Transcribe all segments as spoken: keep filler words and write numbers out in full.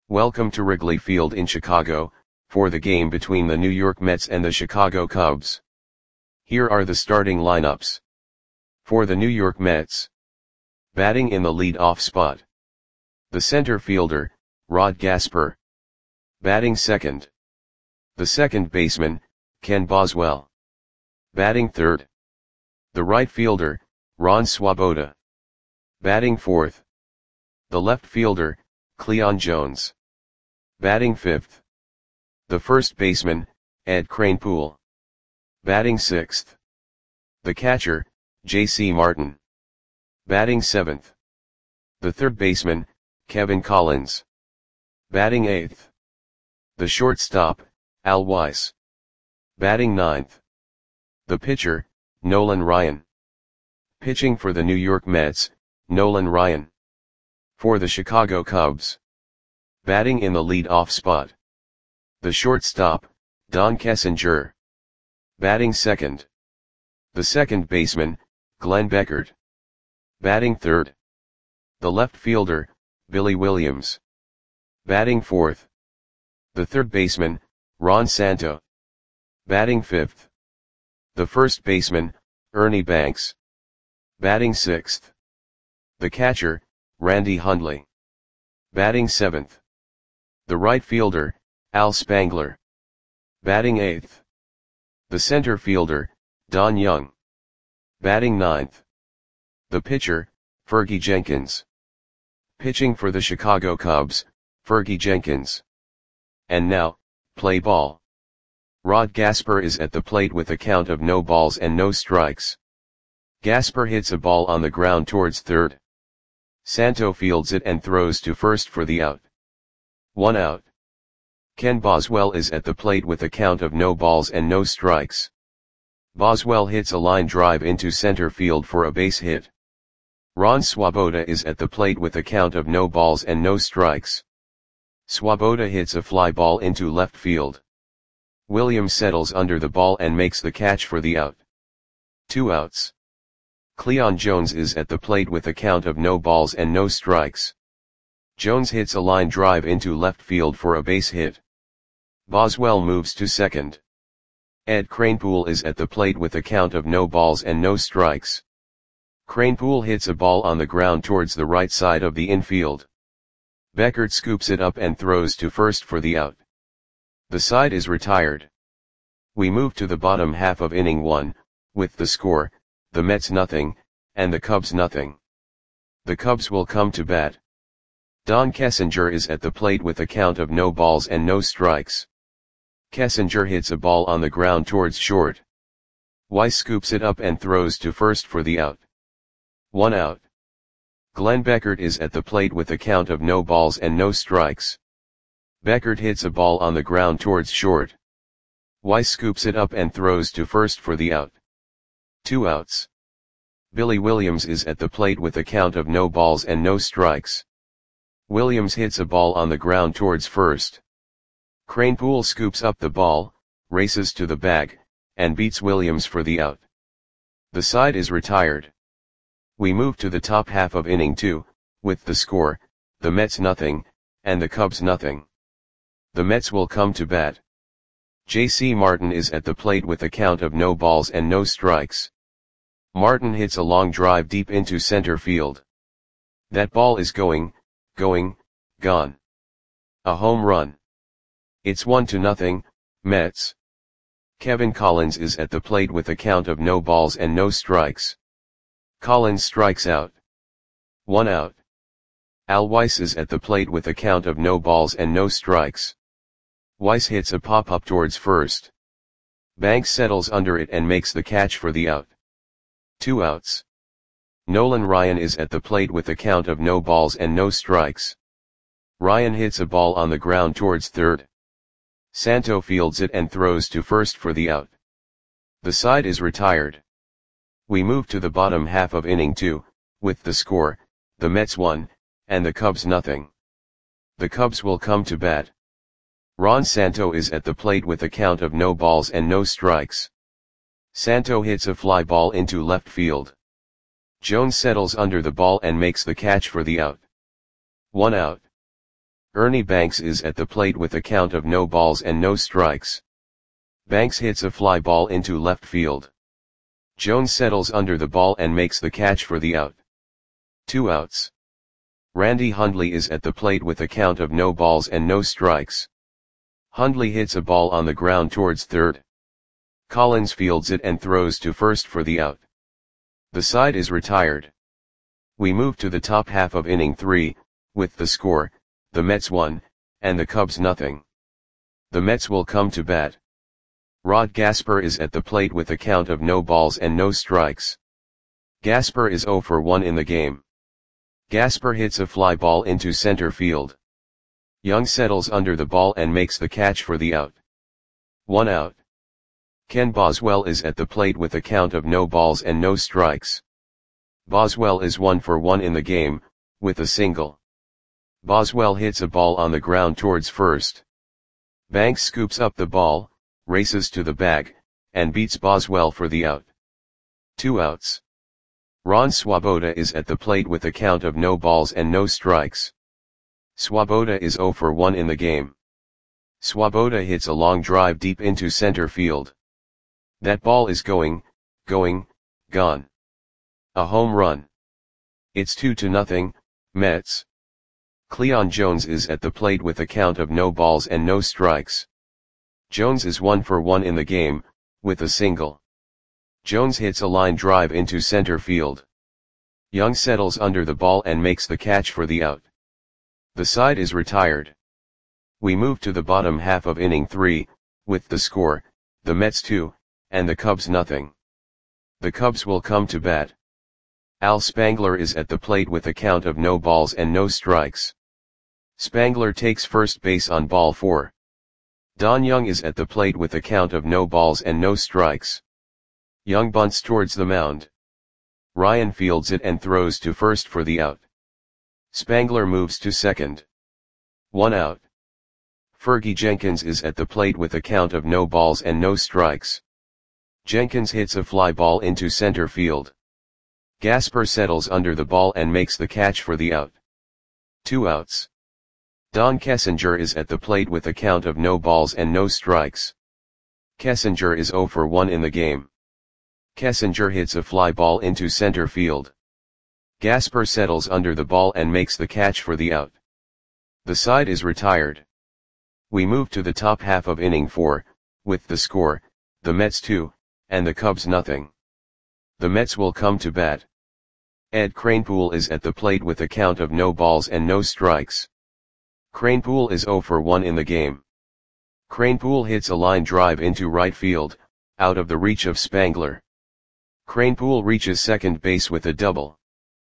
Welcome to Wrigley Field in Chicago, for the game between the New York Mets and the Chicago Cubs. Here are the starting lineups. For the New York Mets. Batting in the lead-off spot. The center fielder, Rod Gasper. Batting second. The second baseman, Ken Boswell. Batting third. The right fielder, Ron Swoboda. Batting fourth. The left fielder, Cleon Jones. Batting fifth. The first baseman, Ed Kranepool. Batting sixth. The catcher, J C Martin. Batting seventh. The third baseman, Kevin Collins. Batting eighth. The shortstop, Al Weiss. Batting ninth. The pitcher, Nolan Ryan. Pitching for the New York Mets, Nolan Ryan. For the Chicago Cubs. Batting in the lead-off spot. The shortstop, Don Kessinger. Batting second. The second baseman, Glenn Beckert. Batting third. The left fielder, Billy Williams. Batting fourth. The third baseman, Ron Santo. Batting fifth. The first baseman, Ernie Banks. Batting sixth. The catcher, Randy Hundley. Batting seventh. The right fielder, Al Spangler. Batting eighth. The center fielder, Don Young. Batting ninth. The pitcher, Fergie Jenkins. Pitching for the Chicago Cubs, Fergie Jenkins. And now, play ball. Rod Gasper is at the plate with a count of no balls and no strikes. Gasper hits a ball on the ground towards third. Santo fields it and throws to first for the out. One out. Ken Boswell is at the plate with a count of no balls and no strikes. Boswell hits a line drive into center field for a base hit. Ron Swoboda is at the plate with a count of no balls and no strikes. Swoboda hits a fly ball into left field. Williams settles under the ball and makes the catch for the out. Two outs. Cleon Jones is at the plate with a count of no balls and no strikes. Jones hits a line drive into left field for a base hit. Boswell moves to second. Ed Kranepool is at the plate with a count of no balls and no strikes. Kranepool hits a ball on the ground towards the right side of the infield. Beckert scoops it up and throws to first for the out. The side is retired. We move to the bottom half of inning one, with the score, the Mets nothing, and the Cubs nothing. The Cubs will come to bat. Don Kessinger is at the plate with a count of no balls and no strikes. Kessinger hits a ball on the ground towards short. Weiss scoops it up and throws to first for the out. One out. Glenn Beckert is at the plate with a count of no balls and no strikes. Beckert hits a ball on the ground towards short. Weiss scoops it up and throws to first for the out. Two outs. Billy Williams is at the plate with a count of no balls and no strikes. Williams hits a ball on the ground towards first. Kranepool scoops up the ball, races to the bag, and beats Williams for the out. The side is retired. We move to the top half of inning two, with the score, the Mets nothing, and the Cubs nothing. The Mets will come to bat. J C Martin is at the plate with a count of no balls and no strikes. Martin hits a long drive deep into center field. That ball is going, going, gone. A home run. It's one to nothing, Mets. Kevin Collins is at the plate with a count of no balls and no strikes. Collins strikes out. One out. Al Weiss is at the plate with a count of no balls and no strikes. Weiss hits a pop-up towards first. Banks settles under it and makes the catch for the out. Two outs. Nolan Ryan is at the plate with a count of no balls and no strikes. Ryan hits a ball on the ground towards third. Santo fields it and throws to first for the out. The side is retired. We move to the bottom half of inning two, with the score, the Mets one, and the Cubs nothing. The Cubs will come to bat. Ron Santo is at the plate with a count of no balls and no strikes. Santo hits a fly ball into left field. Jones settles under the ball and makes the catch for the out. One out. Ernie Banks is at the plate with a count of no balls and no strikes. Banks hits a fly ball into left field. Jones settles under the ball and makes the catch for the out. Two outs. Randy Hundley is at the plate with a count of no balls and no strikes. Hundley hits a ball on the ground towards third. Collins fields it and throws to first for the out. The side is retired. We move to the top half of inning three, with the score, the Mets one, and the Cubs nothing. The Mets will come to bat. Rod Gasper is at the plate with a count of no balls and no strikes. Gasper is oh for one in the game. Gasper hits a fly ball into center field. Young settles under the ball and makes the catch for the out. One out. Ken Boswell is at the plate with a count of no balls and no strikes. Boswell is one for one in the game, with a single. Boswell hits a ball on the ground towards first. Banks scoops up the ball, races to the bag, and beats Boswell for the out. Two outs. Ron Swoboda is at the plate with a count of no balls and no strikes. Swoboda is oh for one in the game. Swoboda hits a long drive deep into center field. That ball is going, going, gone. A home run. It's two to nothing, Mets. Cleon Jones is at the plate with a count of no balls and no strikes. Jones is one for one in the game, with a single. Jones hits a line drive into center field. Young settles under the ball and makes the catch for the out. The side is retired. We move to the bottom half of inning three, with the score, the Mets two, and the Cubs nothing. The Cubs will come to bat. Al Spangler is at the plate with a count of no balls and no strikes. Spangler takes first base on ball four. Don Young is at the plate with a count of no balls and no strikes. Young bunts towards the mound. Ryan fields it and throws to first for the out. Spangler moves to second. One out. Fergie Jenkins is at the plate with a count of no balls and no strikes. Jenkins hits a fly ball into center field. Gasper settles under the ball and makes the catch for the out. Two outs. Don Kessinger is at the plate with a count of no balls and no strikes. Kessinger is oh for one in the game. Kessinger hits a fly ball into center field. Gasper settles under the ball and makes the catch for the out. The side is retired. We move to the top half of inning four, with the score, the Mets two, and the Cubs nothing. The Mets will come to bat. Ed Kranepool is at the plate with a count of no balls and no strikes. Kranepool is oh for one in the game. Kranepool hits a line drive into right field, out of the reach of Spangler. Kranepool reaches second base with a double.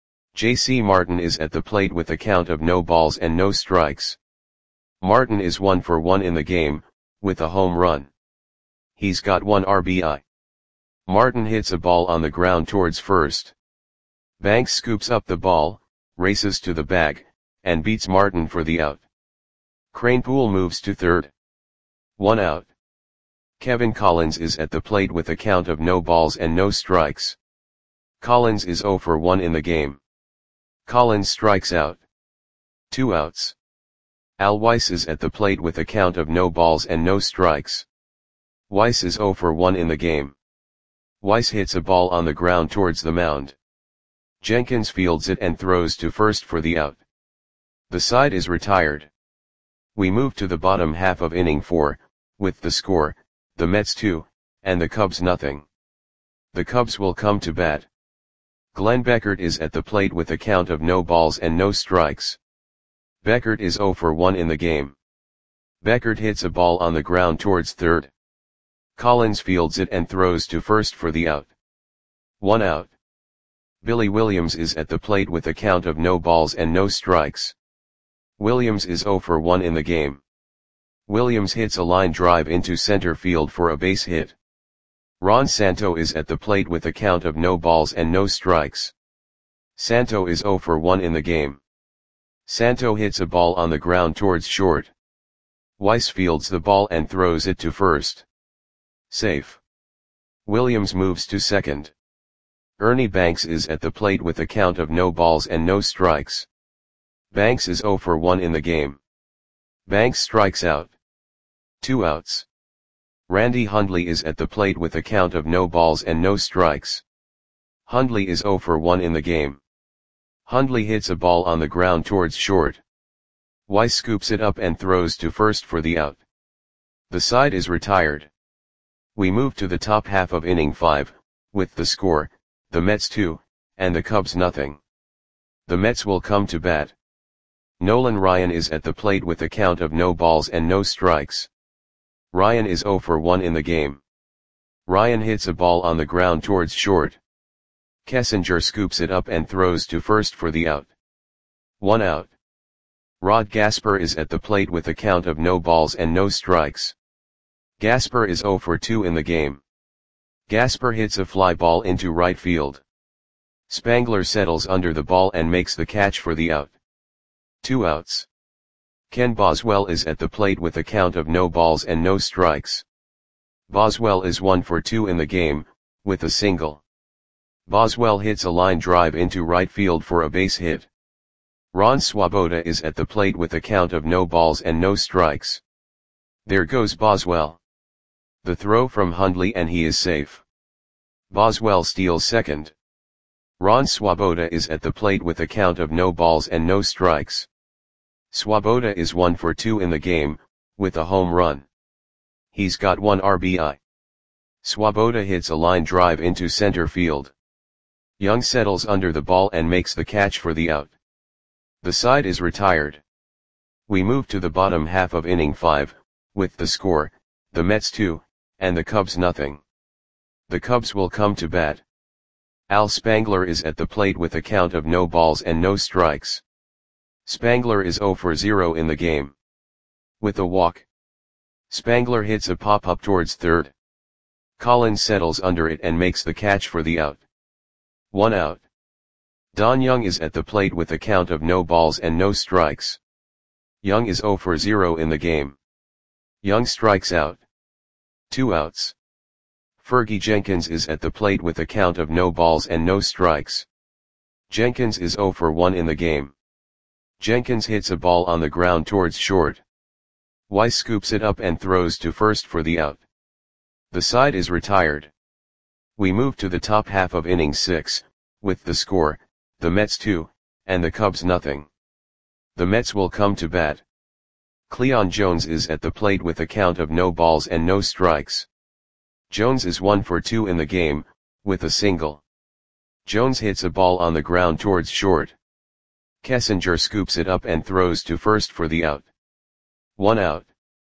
J C Martin is at the plate with a count of no balls and no strikes. Martin is one for one in the game, with a home run. He's got one R B I. Martin hits a ball on the ground towards first. Banks scoops up the ball, races to the bag, and beats Martin for the out. Kranepool moves to third. One out. Kevin Collins is at the plate with a count of no balls and no strikes. Collins is oh for one in the game. Collins strikes out. Two outs. Al Weiss is at the plate with a count of no balls and no strikes. Weiss is oh for one in the game. Weiss hits a ball on the ground towards the mound. Jenkins fields it and throws to first for the out. The side is retired. We move to the bottom half of inning four, with the score, the Mets two, and the Cubs nothing. The Cubs will come to bat. Glenn Beckert is at the plate with a count of no balls and no strikes. Beckert is oh for one in the game. Beckert hits a ball on the ground towards third. Collins fields it and throws to first for the out. One out. Billy Williams is at the plate with a count of no balls and no strikes. Williams is oh for one in the game. Williams hits a line drive into center field for a base hit. Ron Santo is at the plate with a count of no balls and no strikes. Santo is oh for one in the game. Santo hits a ball on the ground towards short. Weiss fields the ball and throws it to first. Safe. Williams moves to second. Ernie Banks is at the plate with a count of no balls and no strikes. Banks is oh for one in the game. Banks strikes out. Two outs. Randy Hundley is at the plate with a count of no balls and no strikes. Hundley is oh for one in the game. Hundley hits a ball on the ground towards short. Weiss scoops it up and throws to first for the out. The side is retired. We move to the top half of inning five, with the score, the Mets two, and the Cubs nothing. The Mets will come to bat. Nolan Ryan is at the plate with a count of no balls and no strikes. Ryan is oh for one in the game. Ryan hits a ball on the ground towards short. Kessinger scoops it up and throws to first for the out. One out. Rod Gasper is at the plate with a count of no balls and no strikes. Gasper is oh for two in the game. Gasper hits a fly ball into right field. Spangler settles under the ball and makes the catch for the out. Two outs. Ken Boswell is at the plate with a count of no balls and no strikes. Boswell is one for two in the game, with a single. Boswell hits a line drive into right field for a base hit. Ron Swoboda is at the plate with a count of no balls and no strikes. There goes Boswell. The throw from Hundley and he is safe. Boswell steals second. Ron Swoboda is at the plate with a count of no balls and no strikes. Swoboda is one for two in the game, with a home run. He's got one R B I. Swoboda hits a line drive into center field. Young settles under the ball and makes the catch for the out. The side is retired. We move to the bottom half of inning five, with the score, the Mets two, and the Cubs nothing. The Cubs will come to bat. Al Spangler is at the plate with a count of no balls and no strikes. Spangler is oh for zero in the game. With a walk. Spangler hits a pop-up towards third. Collins settles under it and makes the catch for the out. One out. Don Young is at the plate with a count of no balls and no strikes. Young is oh for zero in the game. Young strikes out. Two outs. Fergie Jenkins is at the plate with a count of no balls and no strikes. Jenkins is oh for one in the game. Jenkins hits a ball on the ground towards short. Weiss scoops it up and throws to first for the out. The side is retired. We move to the top half of inning six, with the score, the Mets two, and the Cubs nothing. The Mets will come to bat. Cleon Jones is at the plate with a count of no balls and no strikes. Jones is one for two in the game, with a single. Jones hits a ball on the ground towards short. Kessinger scoops it up and throws to first for the out. One out.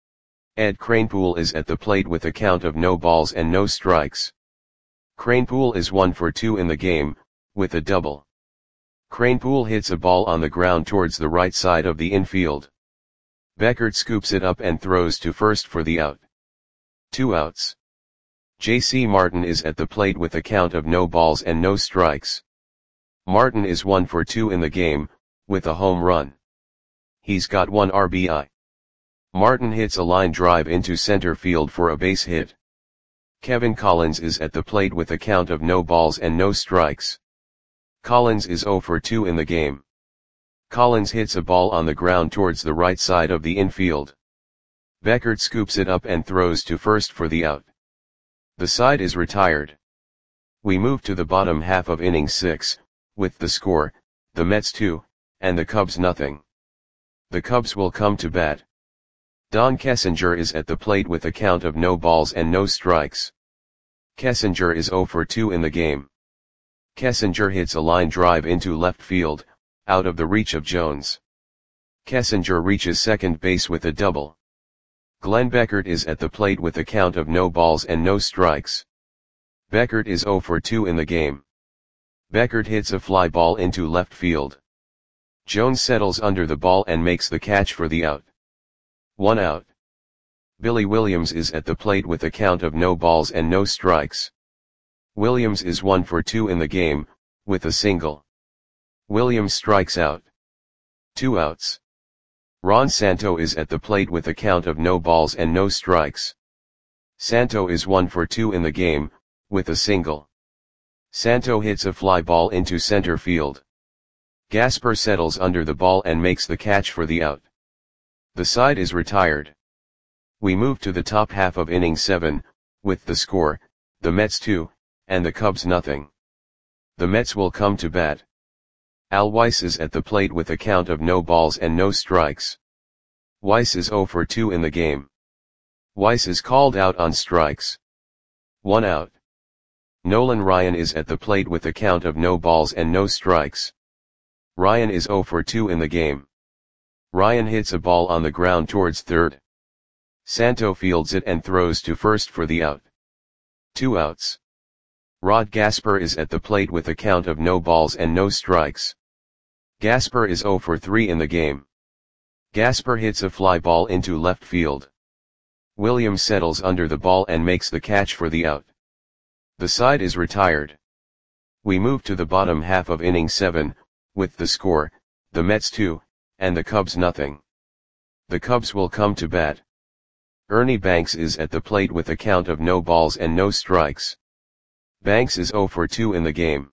Ed Kranepool is at the plate with a count of no balls and no strikes. Kranepool is one for two in the game, with a double. Kranepool hits a ball on the ground towards the right side of the infield. Beckert scoops it up and throws to first for the out. Two outs. J C Martin is at the plate with a count of no balls and no strikes. Martin is one for two in the game, with a home run. He's got one R B I. Martin hits a line drive into center field for a base hit. Kevin Collins is at the plate with a count of no balls and no strikes. Collins is oh for two in the game. Collins hits a ball on the ground towards the right side of the infield. Beckert scoops it up and throws to first for the out. The side is retired. We move to the bottom half of inning six, with the score, the Mets two, and the Cubs nothing. The Cubs will come to bat. Don Kessinger is at the plate with a count of no balls and no strikes. Kessinger is oh for two in the game. Kessinger hits a line drive into left field, out of the reach of Jones. Kessinger reaches second base with a double. Glenn Beckert is at the plate with a count of no balls and no strikes. Beckert is oh for two in the game. Beckert hits a fly ball into left field. Jones settles under the ball and makes the catch for the out. One out. Billy Williams is at the plate with a count of no balls and no strikes. Williams is one for two in the game, with a single. Williams strikes out. Two outs. Ron Santo is at the plate with a count of no balls and no strikes. Santo is one for two in the game, with a single. Santo hits a fly ball into center field. Gasper settles under the ball and makes the catch for the out. The side is retired. We move to the top half of inning seven, with the score, the Mets two, and the Cubs nothing. The Mets will come to bat. Al Weiss is at the plate with a count of no balls and no strikes. Weiss is oh for two in the game. Weiss is called out on strikes. One out. Nolan Ryan is at the plate with a count of no balls and no strikes. Ryan is oh for two in the game. Ryan hits a ball on the ground towards third. Santo fields it and throws to first for the out. Two outs. Rod Gasper is at the plate with a count of no balls and no strikes. Gasper is oh for three in the game. Gasper hits a fly ball into left field. Williams settles under the ball and makes the catch for the out. The side is retired. We move to the bottom half of inning seven, with the score, the Mets two, and the Cubs nothing. The Cubs will come to bat. Ernie Banks is at the plate with a count of no balls and no strikes. Banks is oh for two in the game.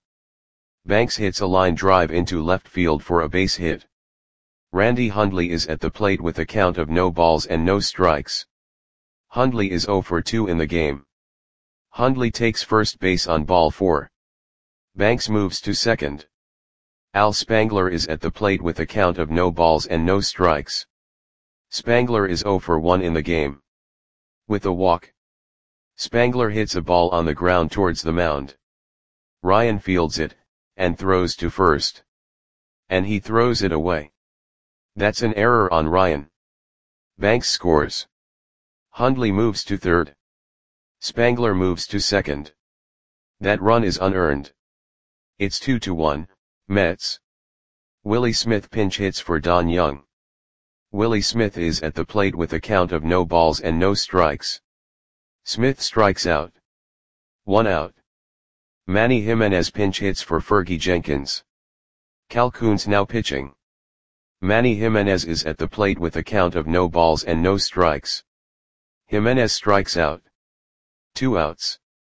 Banks hits a line drive into left field for a base hit. Randy Hundley is at the plate with a count of no balls and no strikes. Hundley is oh for two in the game. Hundley takes first base on ball four. Banks moves to second. Al Spangler is at the plate with a count of no balls and no strikes. Spangler is oh for one in the game. With a walk, Spangler hits a ball on the ground towards the mound. Ryan fields it, and throws to first. And he throws it away. That's an error on Ryan. Banks scores. Hundley moves to third. Spangler moves to second. That run is unearned. It's two to one, Mets. Willie Smith pinch hits for Don Young. Willie Smith is at the plate with a count of no balls and no strikes. Smith strikes out. One out. Manny Jimenez pinch hits for Fergie Jenkins. Calhoun's now pitching. Manny Jimenez is at the plate with a count of no balls and no strikes. Jimenez strikes out. Two outs.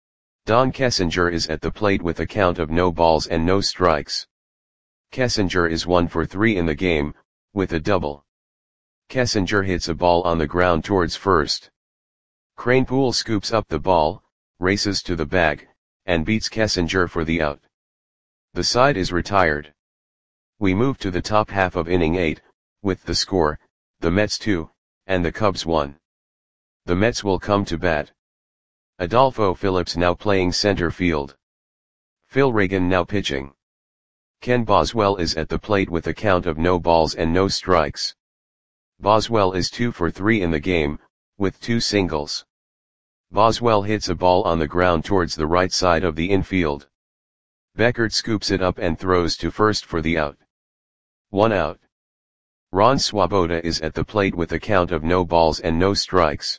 Don Kessinger is at the plate with a count of no balls and no strikes. Kessinger is one for three in the game, with a double. Kessinger hits a ball on the ground towards first. Kranepool scoops up the ball, races to the bag, and beats Kessinger for the out. The side is retired. We move to the top half of inning eight, with the score, the Mets two, and the Cubs one. The Mets will come to bat. Adolfo Phillips now playing center field. Phil Reagan now pitching. Ken Boswell is at the plate with a count of no balls and no strikes. Boswell is two for three in the game, with two singles. Boswell hits a ball on the ground towards the right side of the infield. Beckert scoops it up and throws to first for the out. One out. Ron Swoboda is at the plate with a count of no balls and no strikes.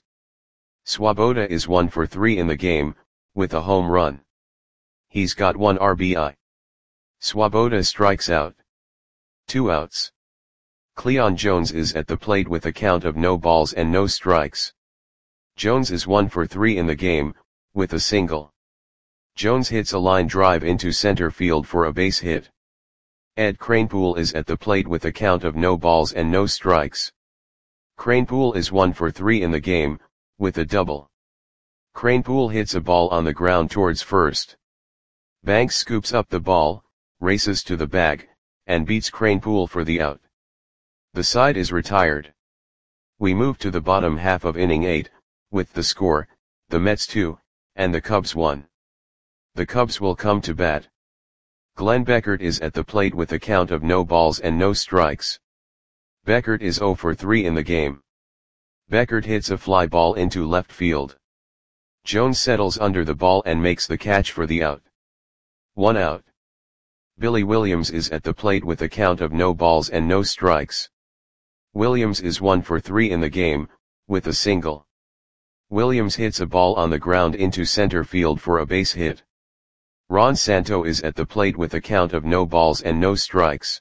Swoboda is one for three in the game, with a home run. He's got one R B I. Swoboda strikes out. Two outs. Cleon Jones is at the plate with a count of no balls and no strikes. Jones is one for three in the game, with a single. Jones hits a line drive into center field for a base hit. Ed Kranepool is at the plate with a count of no balls and no strikes. Kranepool is one for three in the game, with a double. Kranepool hits a ball on the ground towards first. Banks scoops up the ball, races to the bag, and beats Kranepool for the out. The side is retired. We move to the bottom half of inning eight, with the score, the Mets two, and the Cubs one. The Cubs will come to bat. Glenn Beckert is at the plate with a count of no balls and no strikes. Beckert is oh for three in the game. Beckert hits a fly ball into left field. Jones settles under the ball and makes the catch for the out. One out. Billy Williams is at the plate with a count of no balls and no strikes. Williams is one for three in the game, with a single. Williams hits a ball on the ground into center field for a base hit. Ron Santo is at the plate with a count of no balls and no strikes.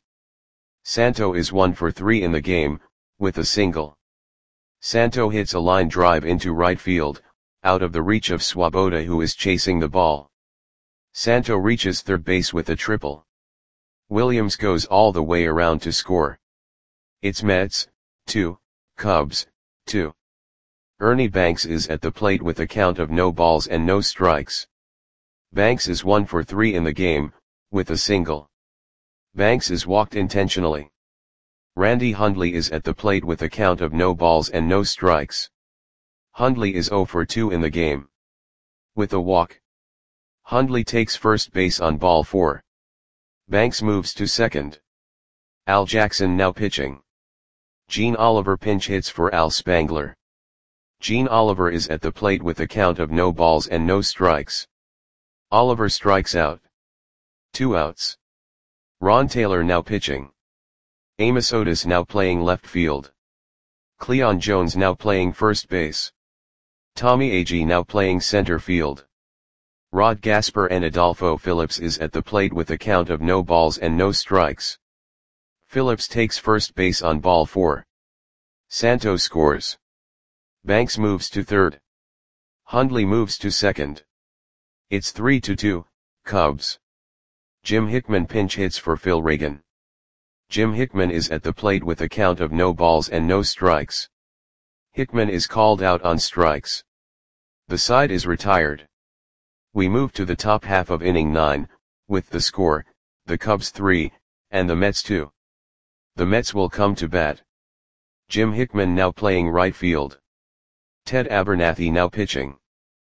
Santo is one for three in the game, with a single. Santo hits a line drive into right field, out of the reach of Swoboda, who is chasing the ball. Santo reaches third base with a triple. Williams goes all the way around to score. It's Mets, two, Cubs, two. Ernie Banks is at the plate with a count of no balls and no strikes. Banks is one for three in the game, with a single. Banks is walked intentionally. Randy Hundley is at the plate with a count of no balls and no strikes. Hundley is zero for two in the game, with a walk. Hundley takes first base on ball four. Banks moves to second. Al Jackson now pitching. Gene Oliver pinch hits for Al Spangler. Gene Oliver is at the plate with a count of no balls and no strikes. Oliver strikes out. Two outs. Ron Taylor now pitching. Amos Otis now playing left field. Cleon Jones now playing first base. Tommy Agee now playing center field. Rod Gasper and Adolfo Phillips is at the plate with a count of no balls and no strikes. Phillips takes first base on ball four. Santos scores. Banks moves to third. Hundley moves to second. It's three to two, Cubs. Jim Hickman pinch hits for Phil Reagan. Jim Hickman is at the plate with a count of no balls and no strikes. Hickman is called out on strikes. The side is retired. We move to the top half of inning nine, with the score, the Cubs three, and the Mets two. The Mets will come to bat. Jim Hickman now playing right field. Ted Abernathy now pitching.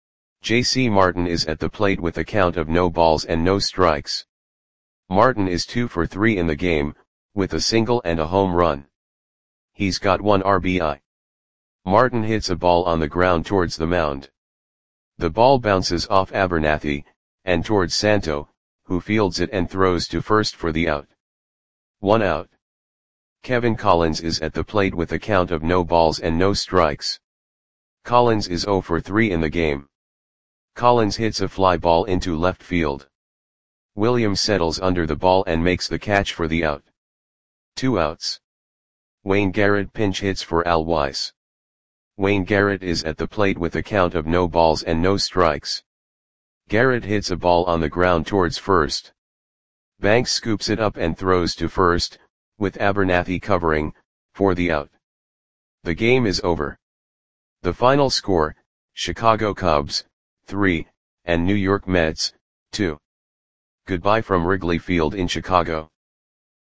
J C Martin is at the plate with a count of no balls and no strikes. Martin is two for three in the game, with a single and a home run. He's got one R B I. Martin hits a ball on the ground towards the mound. The ball bounces off Abernathy, and towards Santo, who fields it and throws to first for the out. One out. Kevin Collins is at the plate with a count of no balls and no strikes. Collins is zero for three in the game. Collins hits a fly ball into left field. Williams settles under the ball and makes the catch for the out. Two outs. Wayne Garrett pinch hits for Al Weiss. Wayne Garrett is at the plate with a count of no balls and no strikes. Garrett hits a ball on the ground towards first. Banks scoops it up and throws to first, with Abernathy covering, for the out. The game is over. The final score, Chicago Cubs, three, and New York Mets, two. Goodbye from Wrigley Field in Chicago.